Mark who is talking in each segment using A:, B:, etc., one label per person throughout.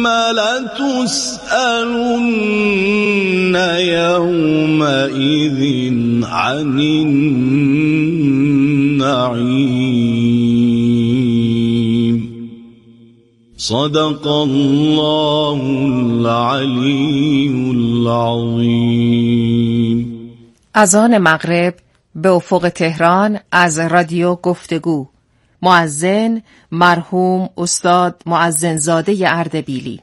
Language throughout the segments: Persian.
A: ثم لتسألن يومئذ عن النعيم. صدق الله العلی العظیم.
B: اذان مغرب به افق تهران از رادیو گفتگو. مؤذن مرحوم استاد مؤذنزاده اردبیلی.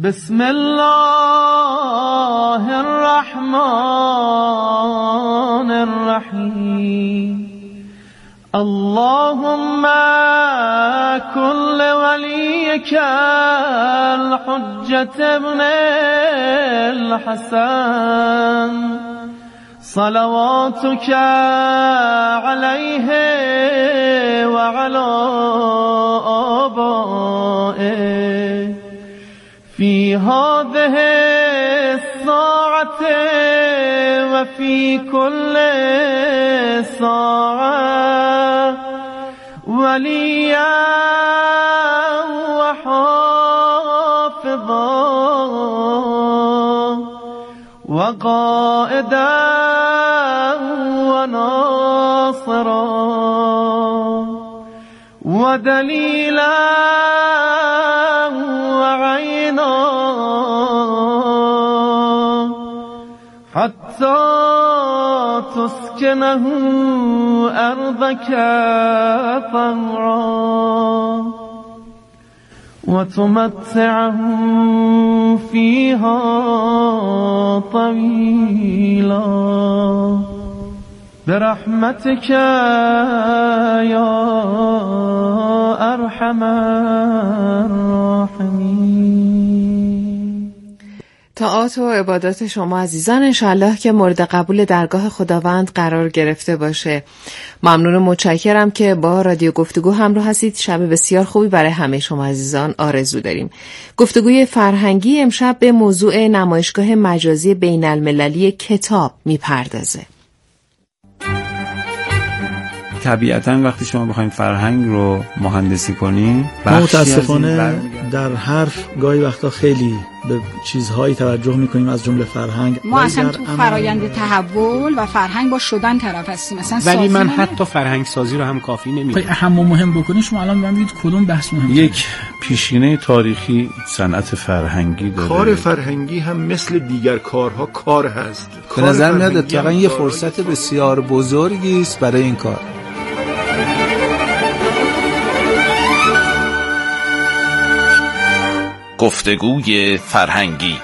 C: بسم الله الرحمن الرحیم اللهم كل وليك الحجة ابن الحسن صلواتك عليه وعلى آبائه في هذه الساعة وفي كل ساعة وليا وحافظا وقائدا وناصرا ودليلا وعينا حتى تسكنه أرضك طوعا وتمتعه فيها طويلا برحمتك يا أرحم الراحمين.
B: طاعات و عبادات شما عزیزان انشالله که مورد قبول درگاه خداوند قرار گرفته باشه. ممنون و متشکرم که با رادیو گفتگو همراه هستید. شب بسیار خوبی برای همه شما عزیزان آرزو داریم. گفتگوی فرهنگی امشب به موضوع نمایشگاه مجازی بین المللی کتاب میپردازه.
D: طبیعتاً وقتی شما بخواید فرهنگ رو مهندسی کنین
E: متاسفانه در حرف گاهی وقتا خیلی به چیزهایی توجه میکنیم از جمله فرهنگ.
F: ما اصلا تو فرایند تحول و فرهنگ با شدن طرف هستیم.
G: ولی من حتی فرهنگ سازی رو هم کافی نمیدونم.
E: اهم و مهم بکنید شما الان من ببینید کدوم بحث مهمه.
H: یک پیشینه تاریخی صنعت فرهنگی داره.
I: کار فرهنگی هم مثل دیگر کارها کار هست.
J: به نظر میاد اتفاقا یه فرصت بسیار بزرگی است برای این کار.
K: گفتگوی فرهنگی.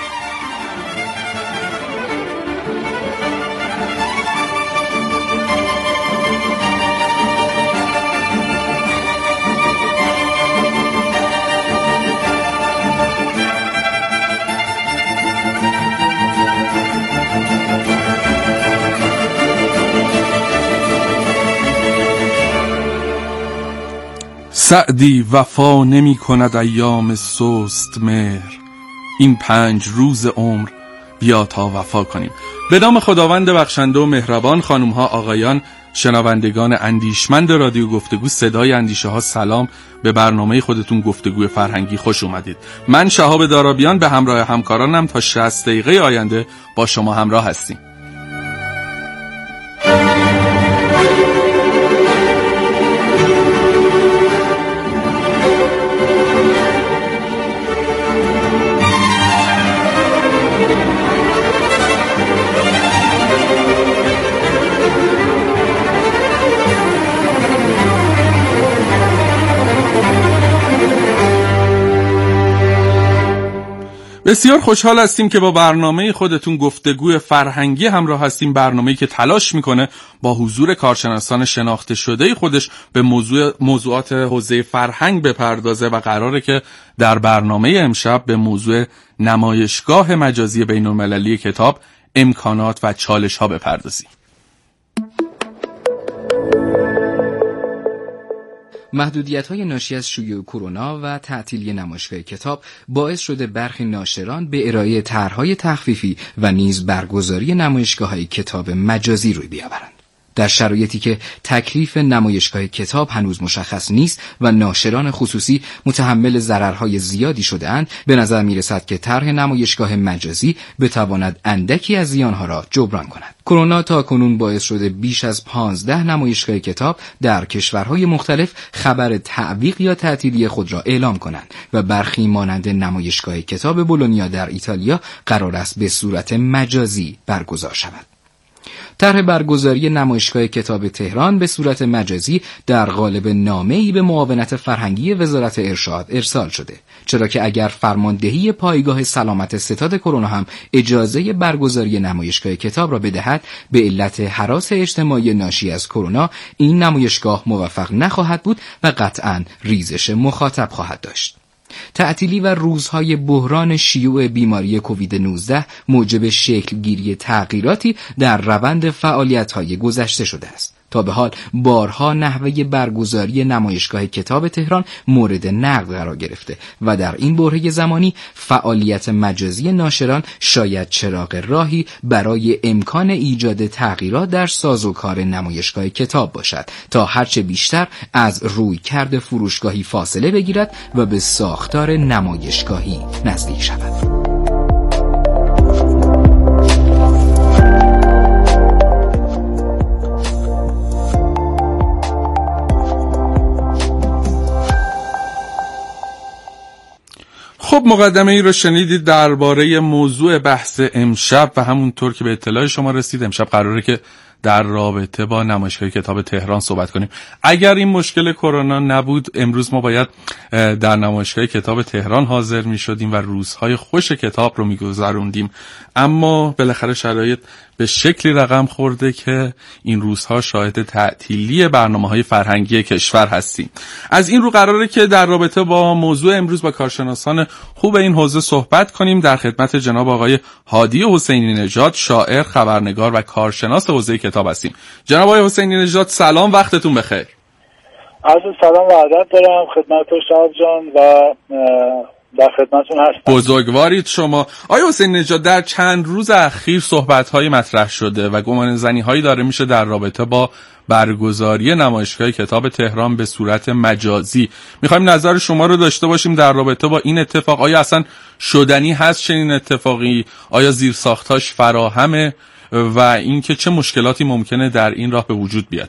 H: سعدی وفا نمی کند ایام سست مهر، این 5 روز عمر بیا تا وفا کنیم. به نام خداوند بخشنده و مهربان. خانم ها، آقایان، شنوندگان اندیشمند رادیو گفتگو صدای اندیشه ها، سلام. به برنامه خودتون گفتگوی فرهنگی خوش اومدید. من شهاب دارابیان به همراه همکارانم تا 60 دقیقه آینده با شما همراه هستیم. بسیار خوشحال هستیم که با برنامه خودتون گفتگوی فرهنگی همراه هستیم. برنامه‌ای که تلاش میکنه با حضور کارشناسان شناخته شده خودش به موضوعات حوزه فرهنگ بپردازه و قراره که در برنامه امشب به موضوع نمایشگاه مجازی بین‌المللی کتاب، امکانات و چالش‌ها بپردازیم.
L: محدودیت‌های ناشی از شیوع کرونا و تعطیلی نمایشگاه کتاب باعث شده برخی ناشران به ارائه طرح‌های تخفیفی و نیز برگزاری نمایشگاه‌های کتاب مجازی روی بیاورند. در شرایطی که تکلیف نمایشگاه کتاب هنوز مشخص نیست و ناشران خصوصی متحمل ضررهای زیادی شده‌اند، به نظر می‌رسد که طرح نمایشگاه مجازی بتواند اندکی از زیانها را جبران کند. کرونا تاکنون باعث شده بیش از 15 نمایشگاه کتاب در کشورهای مختلف خبر تعویق یا تعطیلی خود را اعلام کنند و برخی مانند نمایشگاه کتاب بولونیا در ایتالیا قرار است به صورت مجازی برگزار شود. طرح برگزاری نمایشگاه کتاب تهران به صورت مجازی در قالب نامه‌ای به معاونت فرهنگی وزارت ارشاد ارسال شده، چرا که اگر فرماندهی پایگاه سلامت ستاد کرونا هم اجازه برگزاری نمایشگاه کتاب را بدهد، به علت هراس اجتماعی ناشی از کرونا این نمایشگاه موفق نخواهد بود و قطعاً ریزش مخاطب خواهد داشت. تعطیلی و روزهای بحران شیوع بیماری کووید 19 موجب شکلگیری تغییراتی در روند فعالیت‌های گذشته شده است. تا به حال بارها نحوه برگزاری نمایشگاه کتاب تهران مورد نقد قرار گرفته و در این برهه زمانی فعالیت مجازی ناشران شاید چراغ راهی برای امکان ایجاد تغییرات در سازوکار نمایشگاه کتاب باشد تا هرچه بیشتر از رویکرد فروشگاهی فاصله بگیرد و به ساختار نمایشگاهی نزدیک شود.
H: خب مقدمه ای رو شنیدید درباره موضوع بحث امشب و همونطور که به اطلاع شما رسید امشب قراره که در رابطه با نمایشگاه کتاب تهران صحبت کنیم. اگر این مشکل کرونا نبود امروز ما باید در نمایشگاه کتاب تهران حاضر می شدیم و روزهای خوش کتاب رو می گذروندیم، اما بالاخره شرایط به شکلی رقم خورده که این روزها شاهد تعطیلی برنامه‌های فرهنگی کشور هستیم. از این رو قراره که در رابطه با موضوع امروز با کارشناسان خوب این حوزه صحبت کنیم. در خدمت جناب آقای هادی حسینی نژاد، شاعر، خبرنگار و کارشناس حوزه کتاب هستیم. جناب آقای حسینی نژاد سلام، وقتتون بخیر.
M: عرض سلام و ادب دارم خدمت شاه جان و در خدمتتون هستم.
H: بزرگوارید شما. آقای حسین نژاد، در چند روز اخیر صحبت‌های مطرح شده و گمانه‌زنی‌هایی داره میشه در رابطه با برگزاری نمایشگاه کتاب تهران به صورت مجازی. می‌خوایم نظر شما رو داشته باشیم در رابطه با این اتفاق. آیا اصلا شدنی هست چنین اتفاقی؟ آیا زیرساختاش فراهمه و اینکه چه مشکلاتی ممکنه در این راه به وجود بیاد؟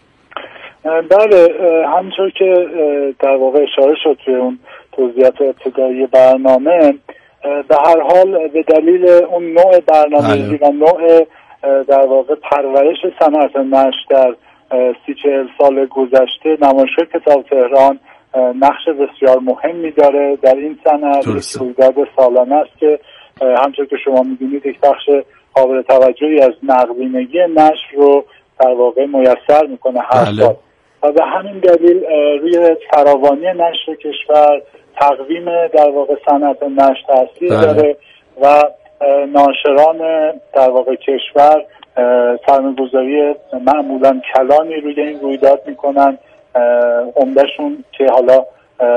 M: بله، همونطور که در واقع اشاره شد توی اون توضیحات ابتدایی برنامه، به هر حال به دلیل اون نوع برنامه‌ریزی و نوع در واقع پرورش صنعت نشر در 30-40 سال گذشته، نمایشگاه کتاب تهران نقش بسیار مهمی داره در این صنعت. یک رویداد سالانه است که همونطور که شما می‌دونید یک بخش قابل توجهی از نقدینگی نشر رو در واقع میسر میکنه هر سال و به همین دلیل روی فراوانی نشر کشور، تقویم در واقع صنعت نشر تاثیر داره و ناشران در واقع کشور سرمایه‌گذاری معمولا کلانی روی این رویداد میکنن. عمدهشون که حالا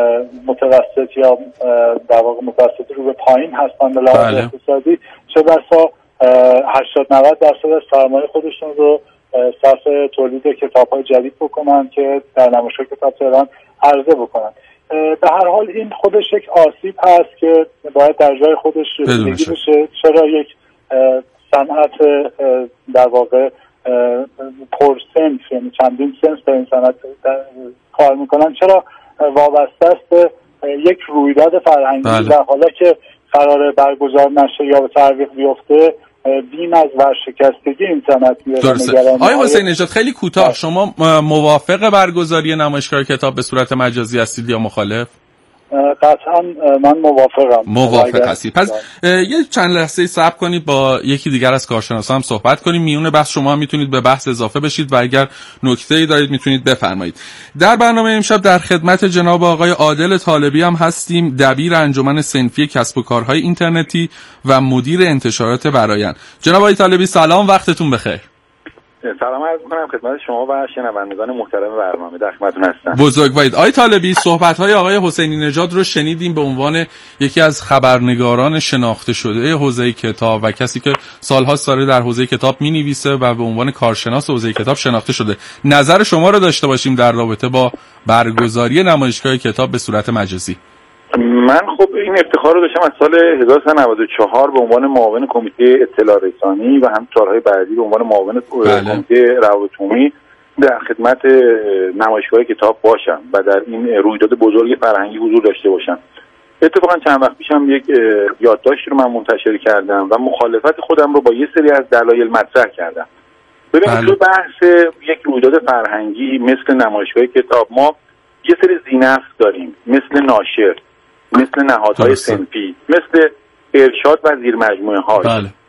M: متوسط یا در واقع متوسط رو به پایین هستن به لحاظ اقتصادی، چه بسا 80-90% از سرمایه خودشون رو صرف تولید کتاب‌های جدید بکنن که در نمایشگاه کتاب تهران عرضه بکنن. به هر حال این خودش یک آسیب هست که باید در جای خودش رسیدگی بشه. چرا یک صنعت در واقع پرسنف، یعنی چندین سنف در این صنعت کار میکنن، چرا وابسته است به یک رویداد فرهنگی در حالا که قرار برگزار نشه یا به تعویق بیفته بیم از ورشکستگی این صنعت میاد.
H: آقای حسین نژاد خیلی کوتاه، شما موافق برگزاری نمایشگاه کتاب به صورت مجازی هستید یا مخالف؟
M: قطعا من موافقم.
H: موافق هستید. پس یه چند لحظه صبر کنید با یکی دیگر از کارشناسان هم صحبت کنیم. میونه بحث شما هم میتونید به بحث اضافه بشید و اگر نکته‌ای دارید میتونید بفرمایید. در برنامه امشب در خدمت جناب آقای عادل طالبی هم هستیم، دبیر انجمن صنفی کسب و کارهای اینترنتی و مدیر انتشارات برآیند. جناب آقای طالبی سلام، وقتتون بخیر.
N: سلام عرض می‌کنم خدمت شما و شنوندگان محترم برنامه، در خدمتتون هستم.
H: بزرگوارید. آقای طالبی، صحبت‌های آقای حسینی نژاد رو شنیدیم به عنوان یکی از خبرنگاران شناخته شده حوزه کتاب و کسی که سال‌هاست داره در حوزه کتاب می‌نویسه و به عنوان کارشناس حوزه کتاب شناخته شده. نظر شما رو داشته باشیم در رابطه با برگزاری نمایشگاه کتاب به صورت مجازی.
N: من خب این افتخار رو داشتم از سال 1394 به عنوان معاون کمیته اطلاع رسانی و هم سالهای بعدی به عنوان معاون کمیته روابط عمومی در خدمت نمایشگاه کتاب باشم و در این رویداد بزرگ فرهنگی حضور داشته باشم. اتفاقا چند وقت پیشم یک یادداشت رو من منتشر کردم و مخالفت خودم رو با یه سری از دلایل مطرح کردم. ببینید تو بحث یک رویداد فرهنگی مثل نمایشگاه کتاب ما یه سری ذینفع داریم، مثل ناشر، مثل نهادهای صنفی، مثل ارشاد و زیرمجموعه‌ها،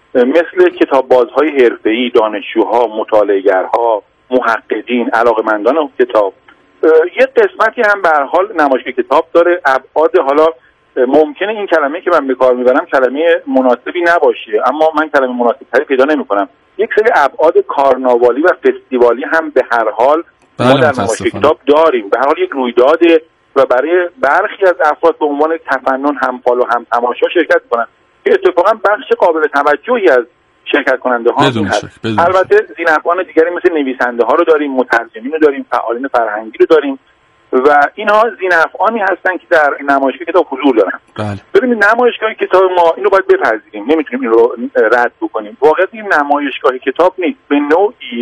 N: مثل کتاببازهای حرفه‌ای، دانشجوها، مطالعه‌گرها، محققین، علاقه‌مندان کتاب. یه قسمتی هم به هر حال نمایشگاه کتاب داره ابعاد، حالا ممکنه این کلمه که من به کار میبرم کلمه مناسبی نباشه، اما من کلمه مناسب‌تری پیدا نمی‌کنم. یک سری ابعاد کارناوالی و فستیوالی هم به هر حال ما در نمایشگاه کتاب داریم. به هر حال یک رویداده و برای برخی از افراد به عنوان تفنن همفال و هم تماشا شرکت کنن که اتفاقا بخش قابل توجهی از شرکت کننده ها هست. البته ذینفعان دیگری مثل نویسنده ها رو داریم، مترجمین رو داریم، فعالین فرهنگی رو داریم و اینها ذینفعانی هستن که در نمایشگاه کتاب حضور دارن. ببینید نمایشگاه کتاب ما اینو باید بپذیریم، نمیتونیم این رو رد بکنیم. واقعا این نمایشگاه کتاب نیست، به نوعی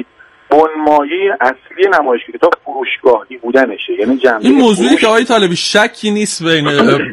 N: بنمایه اصلی نمایشگاه کتاب فروشگاهی بودنشه، یعنی جنبه
H: این موضوعی که آقای طالبی شکی نیست بین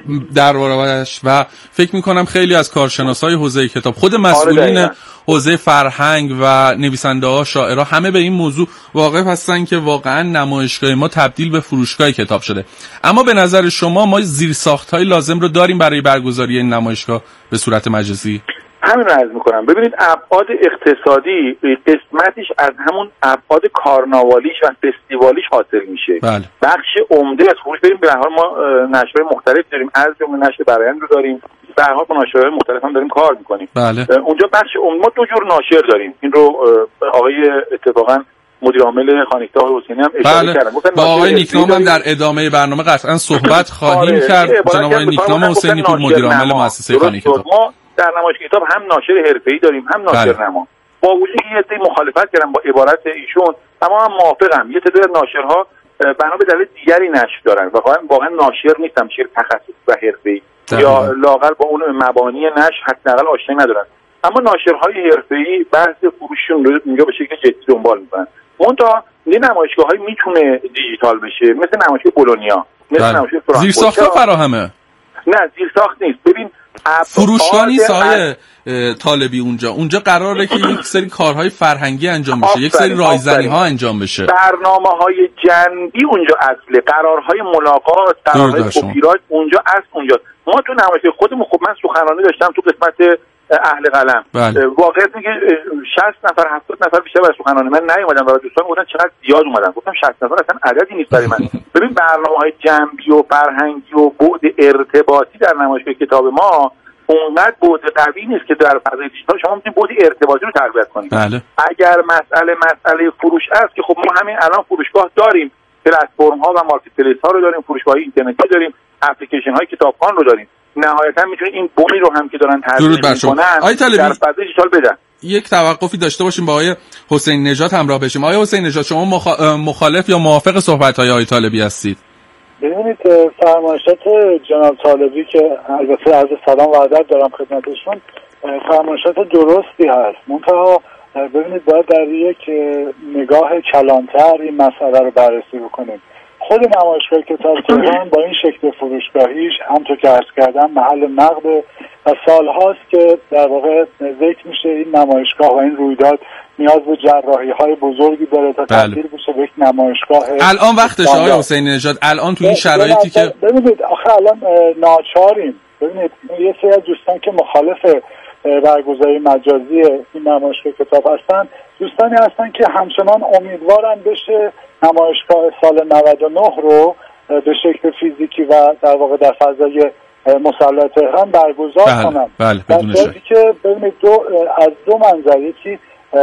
H: درباره‌اش و فکر می‌کنم خیلی از کارشناسای حوزه کتاب، خود مسئولین حوزه فرهنگ و نویسنده‌ها، شاعرها، همه به این موضوع واقف هستن که واقعا نمایشگاه ما تبدیل به فروشگاه کتاب شده. اما به نظر شما ما زیرساخت‌های لازم رو داریم برای برگزاری این نمایشگاه به صورت مجازی؟
N: همین رو عرض میکنم. ببینید ابعاد اقتصادی قسمتیش از همون ابعاد کارناوالیش و فستیوالیش حاصل میشه. بخش عمده از فروش بریم. به هر حال ما نشرهای مختلف داریم، از جمله نشر برآیند رو داریم، به هر حال با نشرهای مختلف هم داریم کار میکنیم. اونجا بخش عمده ما دو جور ناشر داریم. این رو آقای اتفاقا مدیر عامل خانیکتا حسینی هم اشاره کردن.
H: با آقای نیکنام هم در ادامه برنامه قطعا صحبت خواهیم کرد. جناب آقای نیکنام حسینی پور، مدیر عامل مؤسسه خانیکتا.
N: در نمایشگاه کتاب هم ناشر حرفه‌ای داریم، هم ناشر نما. با وجودی که یه سری مخالفت کردن با عبارت ایشون، اما من موافقم. یه تعداد ناشرها بنا به دلیل دیگری نشر دارن و واقعا ناشر نیستن، شیر تخصصی و حرفه‌ای یا لااقل با اون مبانی نشر حداقل آشنایی ندارن. اما ناشرهای حرفه‌ای بحث فروششون رو اینجا به شکل جدی دنبال می‌کنن. منتها این نمایشگاه‌های میتونه دیجیتال بشه، مثل نمایشگاه بولونیا، مثل نمایشگاه فرانکفورت.
H: زیرساخت‌ها فراهمه؟
N: نه، زیرساخت نیست. ببین
H: فروشگاه نیست آقای طالبی، اونجا قراره که یک سری کارهای فرهنگی انجام بشه، یک سری رایزنی ها انجام بشه،
N: برنامه‌های جنبی اونجا اصله، قرارهای ملاقات، قرارهای کپیرایت اونجا اونجا. ما تو نمایشگاه خودمون، خب من سخنرانی داشتم تو قسمت اهل قلم، واقعیت میگه 60 نفر 70 نفر بیشتر برای سخنرانی من نیومدن و دوستان گفتن چقدر زیاد اومدن. گفتم 60 نفر اصلا عددی نیست برای من. ببین برنامه‌های جنبی و فرهنگی و بعد ارتباطی در نمایشگاه کتاب ما اونقدر بعد قوی نیست که در فضای دیجیتال شما میتونید بعد ارتباطی رو تقویت کنید. اگر مسئله فروش است که خب ما همین الان فروشگاه داریم، پلتفرم ها و مارکت پلیس ها رو داریم، فروشگاه اینترنتی داریم، اپلیکیشن های کتابخوان رو داریم. نهایتا میتونید این بومی رو هم که دارن تحلیل میکنن در فضای دیجیتال بدن.
H: یک توقفی داشته باشیم با آقای حسین نژاد همراه بشیم. آقای حسین نژاد، شما مخالف یا موافق صحبت‌های آقای طالبی هستید؟
M: ببینید فرمایشات جناب طالبی که البته عرض سلام و ادب دارم خدمتشون، فرمایشات درستی هست. منتها ببینید باید در یک نگاه کلانتر این مسئله رو بررسی بکنیم. خود نمایشگاه کتاب تهران با این شکل فروشگاهیش همونطور که عرض کردم محل نقد و سالهاست که در واقع ذکر میشه این نمایشگاه و این رویداد نیاز به جراحی‌های بزرگی داره تا تبدیل بشه به یک نمایشگاه.
H: الان وقتش آقای حسین نژاد، الان تو این شرایطی که
M: ببینید آخه الان ناچاریم. ببینید یه سری از دوستان که مخالف برگزاری مجازی این نمایشگاه کتاب هستن، دوستانی هستن که همچنان امیدوارن بشه نمایشگاه سال 99 رو به شکل فیزیکی و در واقع در فضای مسلح تهران برگزار کنن. در صورتی که ببینید از دو منظر، یکی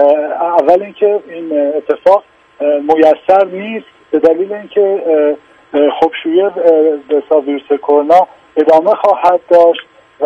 M: اول اینکه این اتفاق میسر نیست به دلیل اینکه خب شیوع ویروس کرونا ادامه خواهد داشت و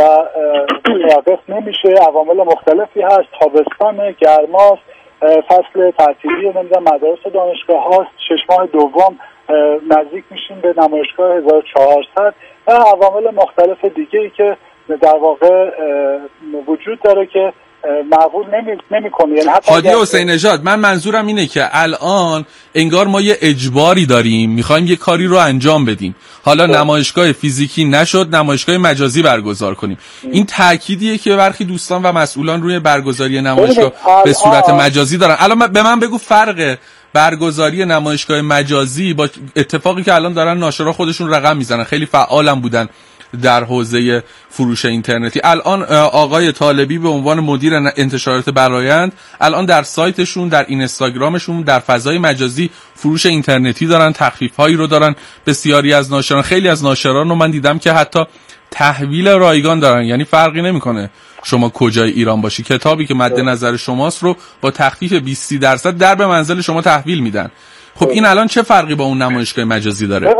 M: متوقف نمیشه. عوامل مختلفی هست، تابستان، گرماست، فصل تعطیلی مدارس و دانشگاه هاست، 6 ماه دوم نزدیک میشیم به نمایشگاه 1400 و عوامل مختلف دیگه ای که در واقع وجود داره که معقول نمی‌کنه. یعنی
H: حاجی حسین نژاد، من منظورم اینه که الان انگار ما یه اجباری داریم، میخوایم یه کاری رو انجام بدیم. حالا نمایشگاه فیزیکی نشد، نمایشگاه مجازی برگزار کنیم. این تأکیدیه که برخی دوستان و مسئولان روی برگزاری نمایشگاه به صورت مجازی دارن. الان به من بگو فرق برگزاری نمایشگاه مجازی با اتفاقی که الان دارن ناشرا خودشون رقم میزنن، خیلی فعالم بودن در حوزه فروش اینترنتی. الان آقای طالبی به عنوان مدیر انتشارات برآیند الان در سایتشون، در اینستاگرامشون، در فضای مجازی فروش اینترنتی دارن، تخفیف‌هایی رو دارن. بسیاری از ناشران، خیلی از ناشران رو من دیدم که حتی تحویل رایگان دارن، یعنی فرقی نمیکنه شما کجای ایران باشی، کتابی که مد نظر شماست رو با تخفیف 20% در به منزل شما تحویل میدن. خب این الان چه فرقی با اون نمایشگاه مجازی داره؟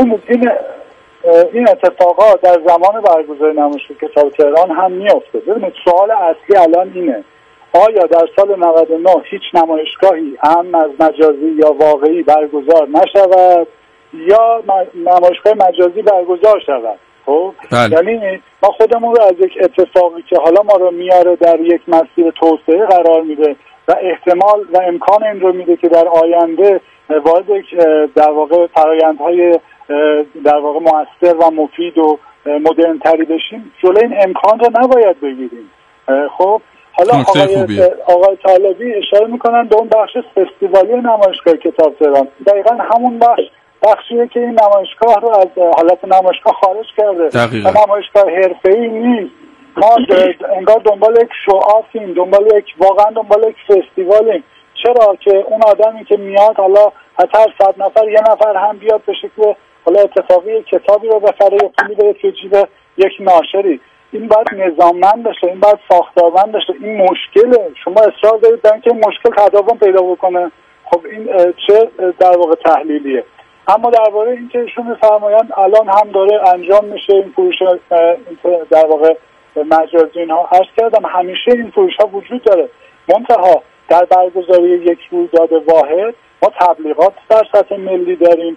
M: این اتفاقات در زمان برگزاری نمایشگاه کتاب تهران هم میفته. ببینید سوال اصلی الان اینه: آیا در سال 99 هیچ نمایشگاهی هم از مجازی یا واقعی برگزار نشود یا نمایشگاه مجازی برگزار شود؟ خب یعنی ما خودمون رو از یک اتفاقی که حالا ما رو میاره در یک مسیر توسعه قرار میده و احتمال و امکان این رو میده که در آینده وارد در واقع فرآیندهای در واقع مؤثر و مفید و مدرن تری بشیم، جلوی این امکان رو نباید بگیریم. خب حالا آقای طالبی اشاره میکنن به اون بخش فستیوالی نمایشگاه کتاب تهران. دقیقاً همون بخشیه که این نمایشگاه رو از حالت نمایشگاه خارج کرده و نمایشگاه حرفه‌ای نیست. ما انگار دنبال یک شوآفیم، واقعا دنبال یک فستیوالیم. چرا که اون آدمی که میاد حالا از هر 100 نفر یه نفر هم بیاد به شکل حالا اتفاقی کتابی رو بخره یا پولی بره تو جیب یک ناشری. این باید نظاممند بشه، این باید ساختارمند بشه. این مشکله. شما اصرار دارید در اینکه این مشکل تداوم پیدا بکنه. خب این چه در واقع تحلیلیه؟ اما درباره اینکه ایشون می‌فرمایند الان هم داره انجام میشه این فروش در واقع مجازی، اینها عرض کردم همیشه این فروش‌ها وجود داره. منتها در برگزاری یک رویداد واحد ما تبلیغات در سطح ملی داریم،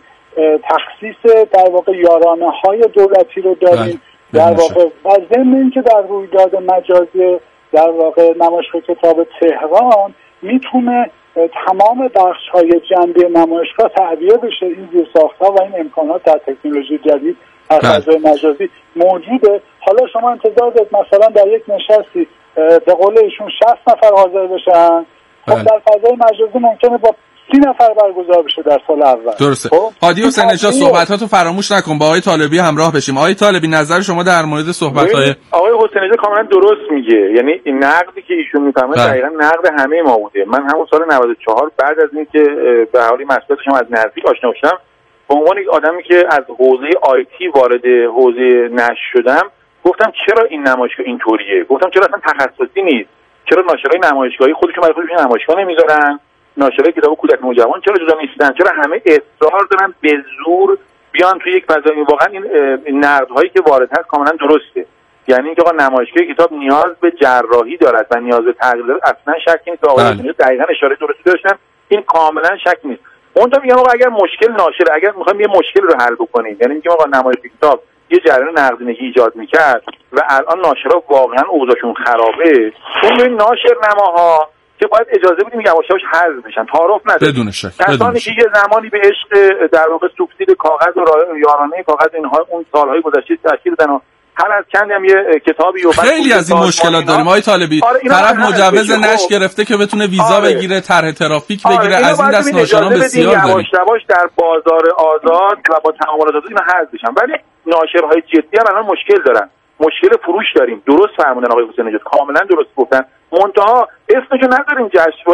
M: تخصیص در واقع یارانه‌های دولتی رو داریم در واقع، و ضمن اینکه در رویداد مجازی در واقع نمایشگاه کتاب تهران میتونه تمام بخش‌های جنبی نمایشگاه تعبیه بشه. این زیرساخت‌ها و این امکانات در تکنولوژی جدید در فضای مجازی موجوده. حالا شما انتظار دارید مثلا در یک نشستی به قول ایشون 60 نفر حاضر بشن، خب در فضای مجازی ممکنه با 30 نفر برگزار بشه در سال اول.
H: درسته. هادی حسین نژاد صحبتاتو فراموش نکن، با آقای طالبی همراه بشیم. آقای طالبی نظر شما در مورد صحبت‌های
N: آقای حسین نژاد کاملا درست میگه. یعنی این نقدی که ایشون میفرمایه دقیقاً نقد همه ما بوده. من همون سال 94 بعد از اینکه به حالی مسئولیتش از نزدیک آشنا شدم، به عنوان یک آدمی که از حوزه آیتی وارد حوزه نشر شدم، گفتم چرا این نمایشگاه اینطوریه؟ گفتم چرا اصلا تخصصی نیست؟ چرا ناشرای نمایشگاهی خودشون برای خودشون نمایشگاه نمیذارن؟ ناشرای کتاب کودک نوجوان چرا جدا نیستن؟ چرا همه اصرار دارن به زور بیان توی یک فضای؟ واقعا این نقدهایی که وارد هست کاملا درسته. یعنی اینکه آقا نمایشگاه کتاب نیاز به جراحی دارد و نیاز به تغییر دارد، اصلا شکی نیست. آقا دقیقاً اشاره درستی داشتن، این کاملا شک نیست. اون تو میگم آقا اگر مشکل ناشر، اگر میخوایم یه مشکل رو حل بکنیم، یعنی میگم آقا نمایشگاه کتاب یه جریان نقدینگی ایجاد میکرد و الان ناشرا واقعا اوضاعشون خرابه، اون ناشرنماها که باید اجازه بدیم یواش یواش حذف بشن، تعارف نداره.
H: بدون شک.
N: کسانی که یه زمانی به عشق در واقع سوبسید کاغذ و یارانه کاغذ اینها اون سالهای گذشته تاثیر دادن و هر از چند هم یه کتابی و
H: خیلی از این مشکلات داریم آقای طالبی. طرف مجوز نشر گرفته که بتونه ویزا بگیره، طرح ترافیک بگیره، از این دست ناشران بسیار داریم.
N: یواش یواش در بازار آزاد و با تعاملات آزاد اینا حذف بشن. ولی ناشرهای جدی هم الان مشکل دارن، مشکل فروش داریم. درست فرمودن آقای حسین نژاد، کاملا درست گفتن. منتها اسمشو نذاریم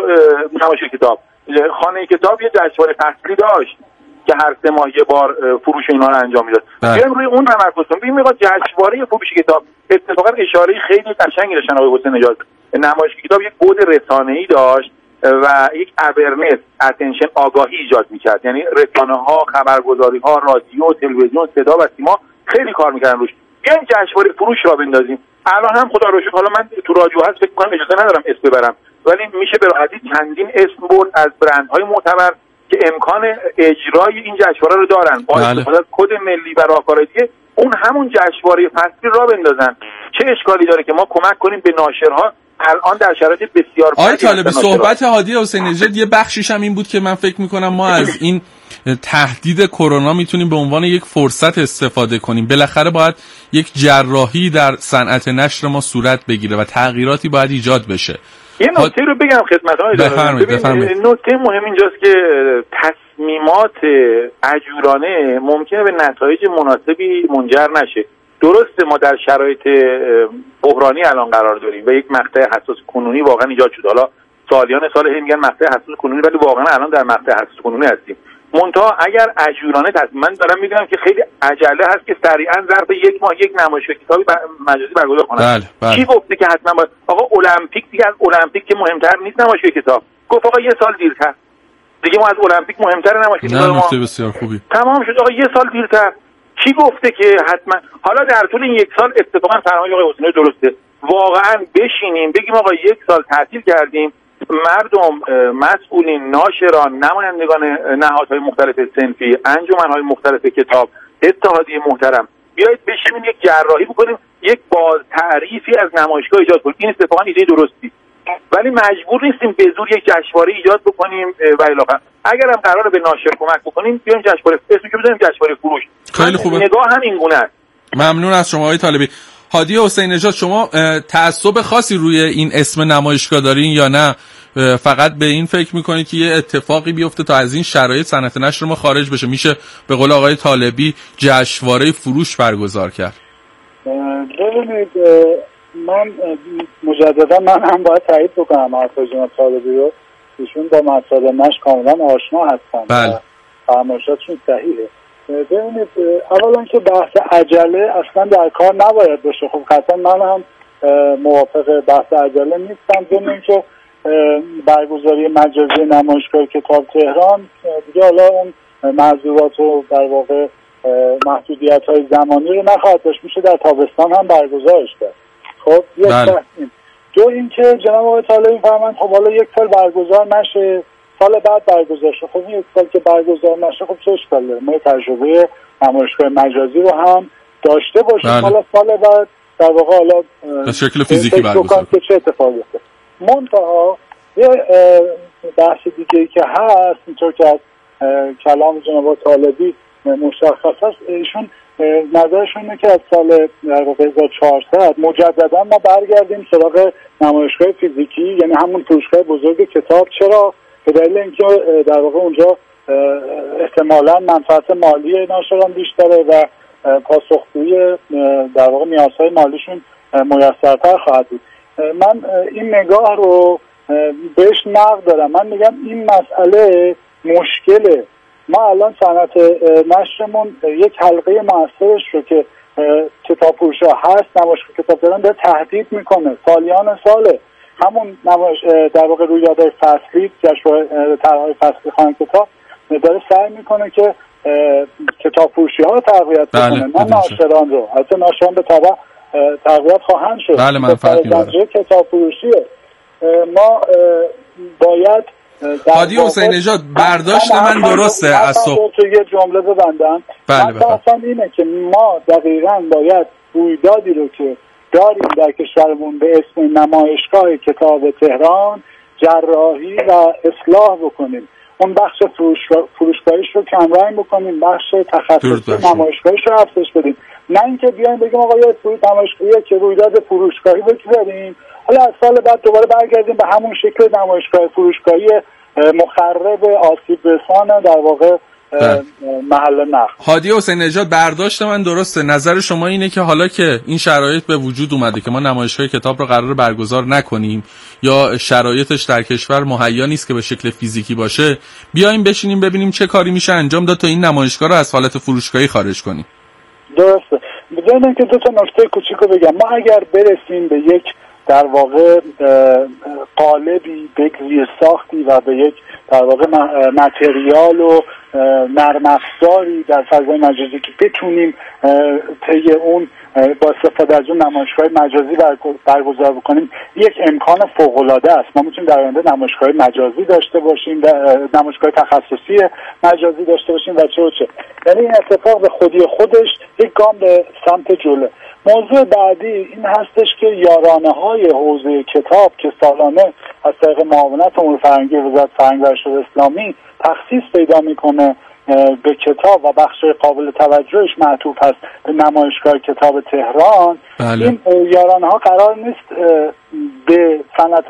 N: نمایش کتاب. خانه کتاب یه جشنواره فصلی داشت که هر 3 ماه یه بار فروش اینا رو انجام میداد. بیایم روی اون تمرکز کنیم. ببین میگه جشنواره فروش کتاب اتفاقا اشاره خیلی قشنگی داشتن آقای حسین نژاد. نمایش کتاب یک بود رسانه‌ای داشت و یک اورنس، اتنشن، آگاهی ایجاد میکرد. یعنی رسانه‌ها، خبرگزاری‌ها، رادیو، تلویزیون، صدا و سیما خیلی کار میکردن روش. بیایم جشنواره فروش را بندازیم. الان هم خدا رو شکر، حالا من تو رادیو هست فکر کنم اجازه ندارم اسم ببرم، ولی میشه به راحتی چندین اسم برد از برندهای معتبر که امکان اجرای این جشنواره رو دارن با استفاده از کد ملی و راهکارهای دیگه. اون همون جشنواره فصلی را بندازن. چه اشکالی داره که ما کمک کنیم به ناشرها الان در شرایط بسیار
H: آقای طالبی صحبت هادی حسین نژاد یه بخشیش هم این بود که من فکر میکنم ما از این تهدید کرونا میتونیم به عنوان یک فرصت استفاده کنیم. بالاخره باید یک جراحی در صنعت نشر ما صورت بگیره و تغییراتی باید ایجاد بشه.
N: یه نکته رو بگم خدمتتون.
H: بفرمایید.
N: نکته مهم اینجاست که تصمیمات عجولانه ممکنه به نتایج مناسبی منجر نشه. درسته ما در شرایط بحرانی الان قرار داریم و یک مقطع حساس کنونی واقعا ایجاد شد. حالا سالیان سال میگن مقطع حساس کنونی، ولی واقعا الان در مقطع حساس کنونی هستیم. منتها اگر عجولانه من دارم میگم که خیلی عجله هست که سریعا ظرف یک ماه یک نمایشگاه کتابی مجازی برگزار کنن. کی گفته که حتما باید آقا المپیک دیگه از المپیک که مهمتر نیست نمایشگاه کتاب؟ گفت آقا یه سال دیرتر. دیگه ما از المپیک مهمتر نمایشگاه کتاب ما.
H: نکته بسیار خوبی.
N: تمام شد آقا یه سال دیرتر. کی گفته که حتما حالا در طول این یک سال اتفاقا فرمایش آقای حسینی درسته، واقعا بشینیم بگیم آقا یک سال تعطیل کردیم، مردم، مسئولین، ناشران، نمایندگان نهادهای مختلف صنفی، انجمنهای مختلف کتاب، اتحادیه محترم، بیایید بشینیم یک جراحی بکنیم، یک باز تعریفی از نمایشگاه ایجاد کنیم. این اتفاقا ایده درستی، ولی مجبور نیستیم به زور یک جشنواره ایجاد بکنیم و الی آخر. اگر هم قراره به ناشر کمک بکنیم بیایم جشنواره اسمش رو بذاریم جشنواره فروش.
H: خیلی خوبه.
N: نگاه هم این گونه است.
H: ممنون از شما آقای طالبی. هادی حسین نژاد، شما تعصب خاصی روی این اسم نمایشگاه دارین یا نه فقط به این فکر میکنید که یه اتفاقی بیفته تا از این شرایط صنعت نشر ما خارج بشه، میشه به قول آقای طالبی جشنواره فروش برگزار کرد؟
M: ببینید من مجددا هم باید تایید بکنم حرفای جناب طالبی رو. ایشون با مسائل نشر کاملا آشنا هستن.
H: بله.
M: فرمایشاتشون صحیحه. ببینید اولا که بحث عجله اصلا در کار نباید باشه. خب قطعا من هم موافق بحث عجله نیستم. ضمن که برگزاری مجازی نمایشگاه کتاب تهران دیگه حالا اون معذورات و در واقع محدودیت‌های زمانی رو نخواهد داشت، میشه در تابستان هم برگزارش کرد. خب یک این دو اینکه جناب آقای طالبی فرمایند خب حالا یک سال برگزار نشه سال بعد برگزار شه. خب این یک سال که برگزار نشه خب چه اشکالی داره؟ ما تجربه نمایشگاه مجازی رو هم داشته باشیم. حالا سال بعد در واقع حالا
H: به شکل فیزیکی برگزار
M: که چه اتفاقی بیفته. منتها یه بحث دیگه‌ای که هست اینطور که از کلام جناب طالبی مشخص است، ایشون نظرشون اینه که از سال 1400 مجددا ما برگردیم سراغ نمایشگاه فیزیکی، یعنی همون فروشگاه بزرگ کتاب. چرا؟ به دلیل اینکه در واقع اونجا احتمالاً منفعت مالی ناشران بیشتره و پاسخگویی در واقع نیازهای مالیشون میسرتر خواهد بود. من این نگاه رو بهش نقد دارم. من میگم این مسئله مشکله. ما الان صنعت نشرمون یک حلقه موثرش رو که کتاب فروشا هست نمایشگاه کتاب دارن داره تهدید میکنه. سالیان ساله همون در واقع رویدادهای فصلی طرحهای فصلی خانه کتاب داره سعی میکنه که کتاب فروشی ها رو تقویت بکنه، نه ناشران رو. حتی ناشران به طبع تقویت خواهند شد.
H: بله منفعت میبره.
M: کتاب فروشیه ما باید
H: هادی حسین نژاد برداشت من درسته از صبح
M: تو یه جمله ببندم. مثلا اینه که ما دقیقاً باید رویدادی رو که داریم در کشورمون به اسم نمایشگاه کتاب تهران جراحی و اصلاح بکنیم. اون بخش فروشگاهیش رو کمرنگ بکنیم، بخش تخصصی نمایشگاهیش رو افزایش بدیم. نه اینکه بیایم بگیم آقا یه نمایشگاهی که رویداد فروشگاهی بگذاریم حالا از سال بعد دوباره برگردیم به همون شکل نمایشگاه فروشگاهی مخرب آسیب رسان در واقع محل نقل.
H: هادی حسین نژاد برداشت من درسته. نظر شما اینه که حالا که این شرایط به وجود اومده که ما نمایشگاه کتاب رو قرار برگزار نکنیم یا شرایطش در کشور مهیا نیست که به شکل فیزیکی باشه، بیایم بشینیم ببینیم چه کاری میشه انجام داد تا این نمایشگاه رو از حالت فروشگاهی خارج کنیم.
M: درسته. بذارید که دو تا نکته کوچیکو بگم. ما اگر برسیم به یک در واقع قالبی به زیر ساختی و به یک در واقع متریال و نرم افزاری در فضای مجازی که بتونیم طی اون با استفاده از اون نمایشگاه مجازی برگزار بکنیم، یک امکان فوق‌العاده است. ما میتونیم در آینده نمایشگاه مجازی داشته باشیم، نمایشگاه تخصصی مجازی داشته باشیم و چه. یعنی این اتفاق به خودی خودش یک گام به سمت جلو. موضوع بعدی این هستش که یارانه های حوزه کتاب که سالانه از طریق معاونت امور فرهنگی وزارت فرهنگ و ارشاد اسلامی تخصیص پیدا میکنه به کتاب و بخش قابل توجهش معطوف هست به نمایشگاه کتاب تهران. این یارانه ها قرار نیست به صنعت